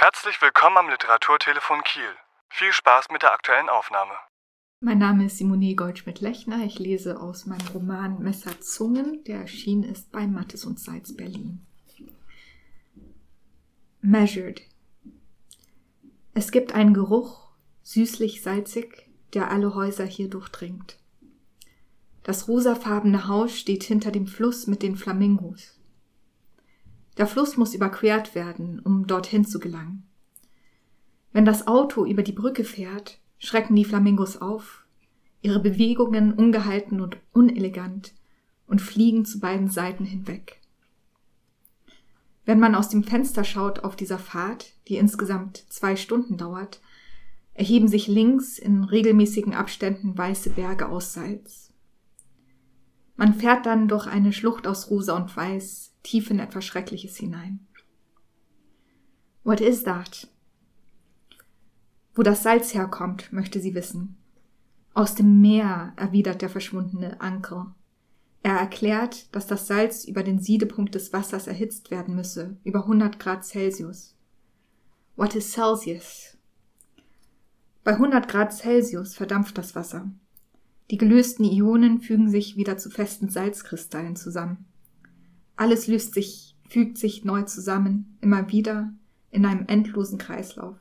Herzlich willkommen am Literaturtelefon Kiel. Viel Spaß mit der aktuellen Aufnahme. Mein Name ist Simone Goldschmidt-Lechner. Ich lese aus meinem Roman Messerzungen, der erschienen ist bei Mattes und Seitz Berlin. Measured. Es gibt einen Geruch, süßlich-salzig, der alle Häuser hier durchdringt. Das rosafarbene Haus steht hinter dem Fluss mit den Flamingos. Der Fluss muss überquert werden, um dorthin zu gelangen. Wenn das Auto über die Brücke fährt, schrecken die Flamingos auf, ihre Bewegungen ungehalten und unelegant und fliegen zu beiden Seiten hinweg. Wenn man aus dem Fenster schaut auf dieser Fahrt, die insgesamt 2 Stunden dauert, erheben sich links in regelmäßigen Abständen weiße Berge aus Salz. Man fährt dann durch eine Schlucht aus Rosa und Weiß, tief in etwas Schreckliches hinein. What is that? Wo das Salz herkommt, möchte sie wissen. Aus dem Meer, erwidert der verschwundene Uncle. Er erklärt, dass das Salz über den Siedepunkt des Wassers erhitzt werden müsse, über 100 Grad Celsius. What is Celsius? Bei 100 Grad Celsius verdampft das Wasser. Die gelösten Ionen fügen sich wieder zu festen Salzkristallen zusammen. Alles fügt sich neu zusammen, immer wieder, in einem endlosen Kreislauf.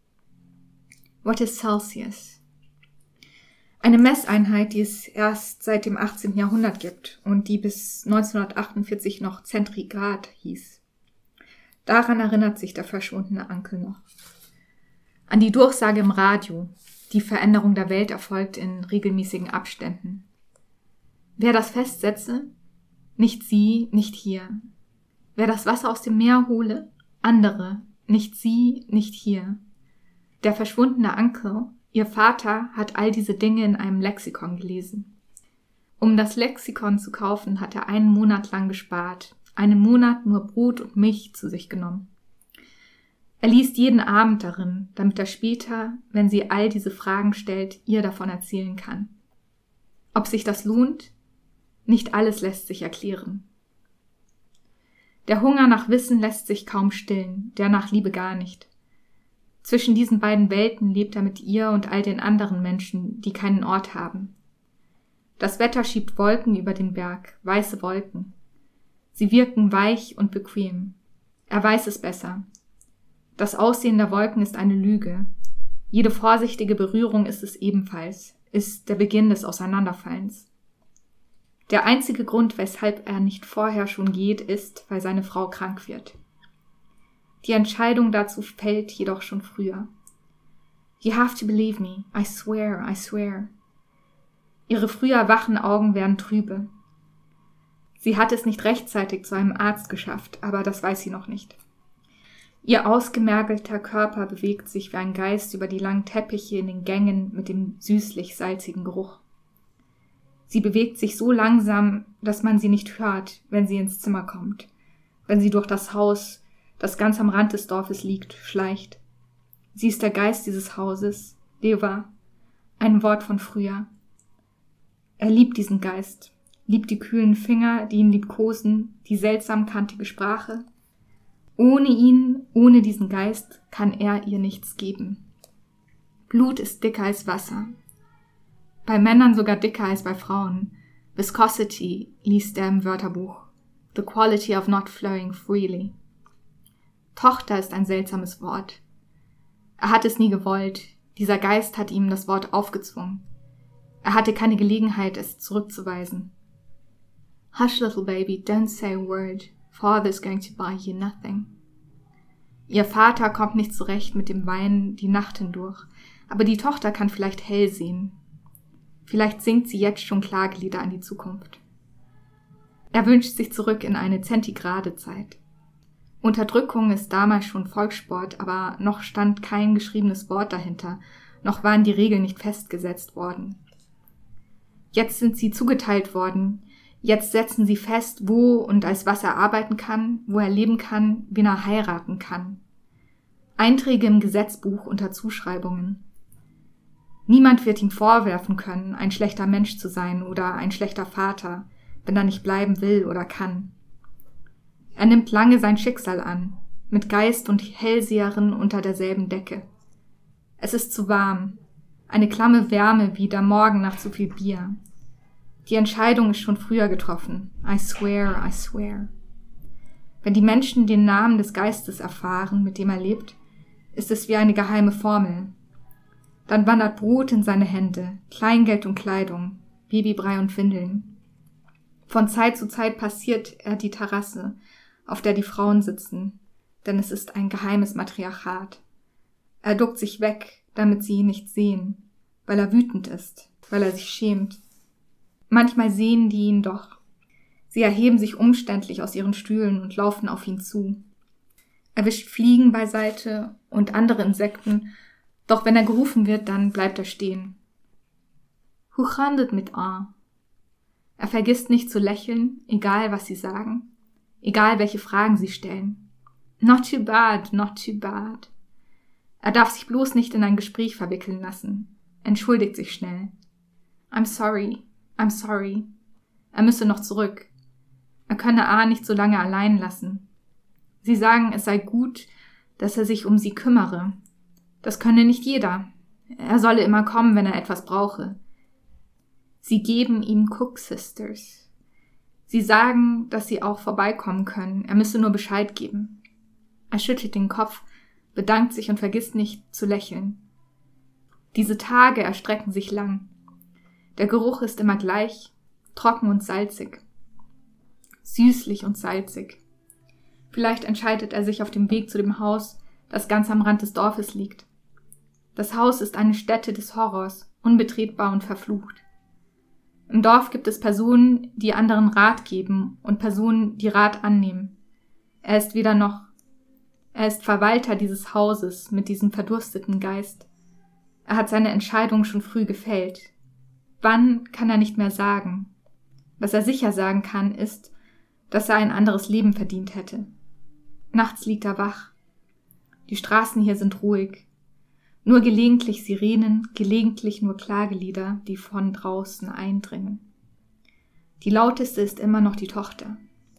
What is Celsius? Eine Messeinheit, die es erst seit dem 18. Jahrhundert gibt und die bis 1948 noch Zentrigrad hieß. Daran erinnert sich der verschwundene Uncle noch. An die Durchsage im Radio, die Veränderung der Welt erfolgt in regelmäßigen Abständen. Wer das festsetze? Nicht sie, nicht hier. Wer das Wasser aus dem Meer hole? Andere, nicht sie, nicht hier. Der verschwundene Uncle, ihr Vater, hat all diese Dinge in einem Lexikon gelesen. Um das Lexikon zu kaufen, hat er 1 Monat lang gespart, einen Monat nur Brot und Milch zu sich genommen. Er liest jeden Abend darin, damit er später, wenn sie all diese Fragen stellt, ihr davon erzählen kann. Ob sich das lohnt? Nicht alles lässt sich erklären. Der Hunger nach Wissen lässt sich kaum stillen, der nach Liebe gar nicht. Zwischen diesen beiden Welten lebt er mit ihr und all den anderen Menschen, die keinen Ort haben. Das Wetter schiebt Wolken über den Berg, weiße Wolken. Sie wirken weich und bequem. Er weiß es besser. Das Aussehen der Wolken ist eine Lüge. Jede vorsichtige Berührung ist es ebenfalls, ist der Beginn des Auseinanderfallens. Der einzige Grund, weshalb er nicht vorher schon geht, ist, weil seine Frau krank wird. Die Entscheidung dazu fällt jedoch schon früher. You have to believe me. I swear, I swear. Ihre früher wachen Augen werden trübe. Sie hat es nicht rechtzeitig zu einem Arzt geschafft, aber das weiß sie noch nicht. Ihr ausgemergelter Körper bewegt sich wie ein Geist über die langen Teppiche in den Gängen mit dem süßlich-salzigen Geruch. Sie bewegt sich so langsam, dass man sie nicht hört, wenn sie ins Zimmer kommt, wenn sie durch das Haus, das ganz am Rand des Dorfes liegt, schleicht. Sie ist der Geist dieses Hauses, Deva, ein Wort von früher. Er liebt diesen Geist, liebt die kühlen Finger, die ihn liebkosen, die seltsam kantige Sprache. Ohne ihn, ohne diesen Geist, kann er ihr nichts geben. Blut ist dicker als Wasser. Bei Männern sogar dicker als bei Frauen. Viscosity liest er im Wörterbuch. The quality of not flowing freely. Tochter ist ein seltsames Wort. Er hat es nie gewollt. Dieser Geist hat ihm das Wort aufgezwungen. Er hatte keine Gelegenheit, es zurückzuweisen. Hush, little baby, don't say a word. Father's going to buy you nothing. Ihr Vater kommt nicht zurecht mit dem Weinen die Nacht hindurch, aber die Tochter kann vielleicht hell sehen. Vielleicht singt sie jetzt schon Klagelieder an die Zukunft. Er wünscht sich zurück in eine zentigrade Zeit. Unterdrückung ist damals schon Volkssport, aber noch stand kein geschriebenes Wort dahinter, noch waren die Regeln nicht festgesetzt worden. Jetzt sind sie zugeteilt worden, jetzt setzen sie fest, wo und als was er arbeiten kann, wo er leben kann, wen er heiraten kann. Einträge im Gesetzbuch unter Zuschreibungen. Niemand wird ihm vorwerfen können, ein schlechter Mensch zu sein oder ein schlechter Vater, wenn er nicht bleiben will oder kann. Er nimmt lange sein Schicksal an, mit Geist und Hellseherin unter derselben Decke. Es ist zu warm, eine klamme Wärme wie der Morgen nach zu viel Bier. Die Entscheidung ist schon früher getroffen. I swear, I swear. Wenn die Menschen den Namen des Geistes erfahren, mit dem er lebt, ist es wie eine geheime Formel. Dann wandert Brot in seine Hände, Kleingeld und Kleidung, Babybrei und Windeln. Von Zeit zu Zeit passiert er die Terrasse, auf der die Frauen sitzen, denn es ist ein geheimes Matriarchat. Er duckt sich weg, damit sie ihn nicht sehen, weil er wütend ist, weil er sich schämt. Manchmal sehen die ihn doch. Sie erheben sich umständlich aus ihren Stühlen und laufen auf ihn zu. Er wischt Fliegen beiseite und andere Insekten, doch wenn er gerufen wird, dann bleibt er stehen. Hoe gaat het mit A? Er vergisst nicht zu lächeln, egal was sie sagen, egal welche Fragen sie stellen. Not too bad, not too bad. Er darf sich bloß nicht in ein Gespräch verwickeln lassen, entschuldigt sich schnell. I'm sorry. Er müsse noch zurück. Er könne A nicht so lange allein lassen. Sie sagen, es sei gut, dass er sich um sie kümmere. Das könne nicht jeder. Er solle immer kommen, wenn er etwas brauche. Sie geben ihm Cook Sisters. Sie sagen, dass sie auch vorbeikommen können. Er müsse nur Bescheid geben. Er schüttelt den Kopf, bedankt sich und vergisst nicht zu lächeln. Diese Tage erstrecken sich lang. Der Geruch ist immer gleich, trocken und salzig. Süßlich und salzig. Vielleicht entscheidet er sich auf dem Weg zu dem Haus, das ganz am Rand des Dorfes liegt. Das Haus ist eine Stätte des Horrors, unbetretbar und verflucht. Im Dorf gibt es Personen, die anderen Rat geben und Personen, die Rat annehmen. Er ist weder noch. Er ist Verwalter dieses Hauses mit diesem verdursteten Geist. Er hat seine Entscheidung schon früh gefällt. Wann kann er nicht mehr sagen? Was er sicher sagen kann, ist, dass er ein anderes Leben verdient hätte. Nachts liegt er wach. Die Straßen hier sind ruhig. Nur gelegentlich Sirenen, gelegentlich nur Klagelieder, die von draußen eindringen. Die lauteste ist immer noch die Tochter.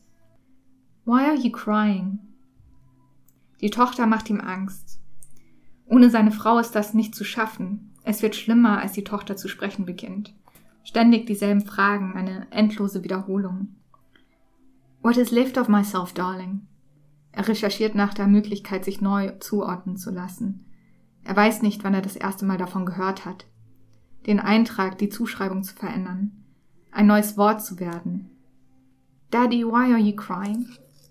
Why are you crying? Die Tochter macht ihm Angst. Ohne seine Frau ist das nicht zu schaffen. Es wird schlimmer, als die Tochter zu sprechen beginnt. Ständig dieselben Fragen, eine endlose Wiederholung. What is left of myself, darling? Er recherchiert nach der Möglichkeit, sich neu zuordnen zu lassen. Er weiß nicht, wann er das erste Mal davon gehört hat. Den Eintrag, die Zuschreibung zu verändern. Ein neues Wort zu werden. Daddy, why are you crying?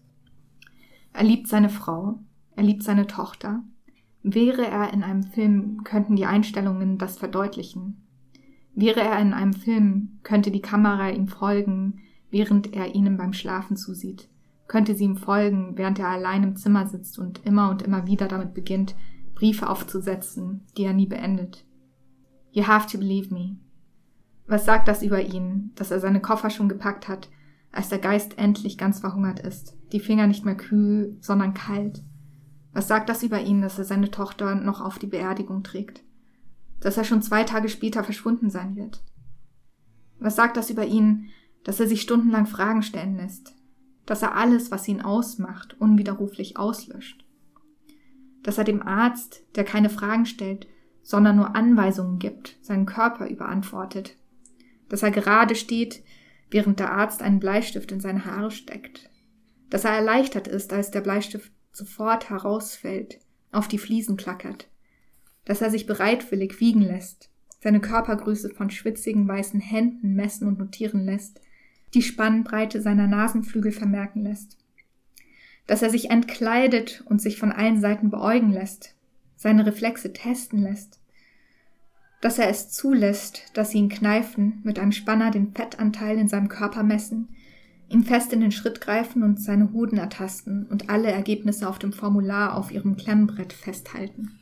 Er liebt seine Frau. Er liebt seine Tochter. Wäre er in einem Film, könnten die Einstellungen das verdeutlichen. Wäre er in einem Film, könnte die Kamera ihm folgen, während er ihnen beim Schlafen zusieht. Könnte sie ihm folgen, während er allein im Zimmer sitzt und immer wieder damit beginnt, Briefe aufzusetzen, die er nie beendet. You have to believe me. Was sagt das über ihn, dass er seine Koffer schon gepackt hat, als der Geist endlich ganz verhungert ist, die Finger nicht mehr kühl, sondern kalt? Was sagt das über ihn, dass er seine Tochter noch auf die Beerdigung trägt? Dass er schon 2 Tage später verschwunden sein wird? Was sagt das über ihn, dass er sich stundenlang Fragen stellen lässt? Dass er alles, was ihn ausmacht, unwiderruflich auslöscht? Dass er dem Arzt, der keine Fragen stellt, sondern nur Anweisungen gibt, seinen Körper überantwortet? Dass er gerade steht, während der Arzt einen Bleistift in seine Haare steckt? Dass er erleichtert ist, als der Bleistift sofort herausfällt, auf die Fliesen klackert? Dass er sich bereitwillig wiegen lässt, seine Körpergröße von schwitzigen weißen Händen messen und notieren lässt, die Spannbreite seiner Nasenflügel vermerken lässt? Dass er sich entkleidet und sich von allen Seiten beäugen lässt, seine Reflexe testen lässt? Dass er es zulässt, dass sie ihn kneifen, mit einem Spanner den Fettanteil in seinem Körper messen, ihm fest in den Schritt greifen und seine Hoden ertasten und alle Ergebnisse auf dem Formular auf ihrem Klemmbrett festhalten?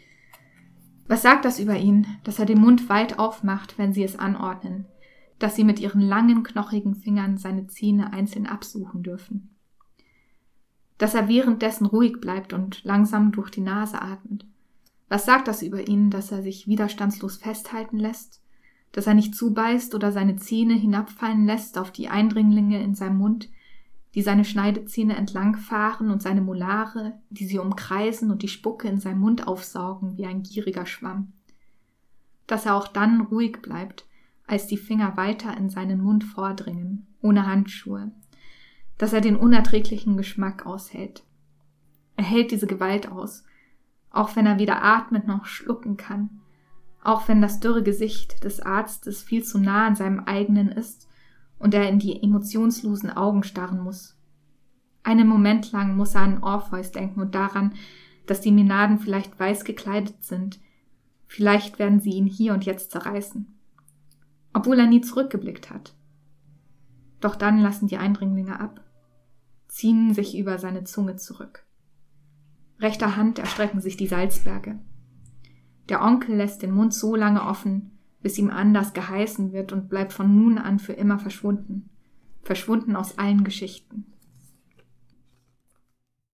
Was sagt das über ihn, dass er den Mund weit aufmacht, wenn sie es anordnen, dass sie mit ihren langen, knochigen Fingern seine Zähne einzeln absuchen dürfen? Dass er währenddessen ruhig bleibt und langsam durch die Nase atmet? Was sagt das über ihn, dass er sich widerstandslos festhalten lässt, dass er nicht zubeißt oder seine Zähne hinabfallen lässt auf die Eindringlinge in seinem Mund, die seine Schneidezähne entlangfahren und seine Molare, die sie umkreisen und die Spucke in seinem Mund aufsaugen wie ein gieriger Schwamm. Dass er auch dann ruhig bleibt, als die Finger weiter in seinen Mund vordringen, ohne Handschuhe. Dass er den unerträglichen Geschmack aushält. Er hält diese Gewalt aus, auch wenn er weder atmen noch schlucken kann, auch wenn das dürre Gesicht des Arztes viel zu nah an seinem eigenen ist und er in die emotionslosen Augen starren muss. Einen Moment lang muss er an Orpheus denken und daran, dass die Mänaden vielleicht weiß gekleidet sind. Vielleicht werden sie ihn hier und jetzt zerreißen. Obwohl er nie zurückgeblickt hat. Doch dann lassen die Eindringlinge ab, ziehen sich über seine Zunge zurück. Rechter Hand erstrecken sich die Salzberge. Der Onkel lässt den Mund so lange offen, bis ihm anders geheißen wird und bleibt von nun an für immer verschwunden. Verschwunden aus allen Geschichten.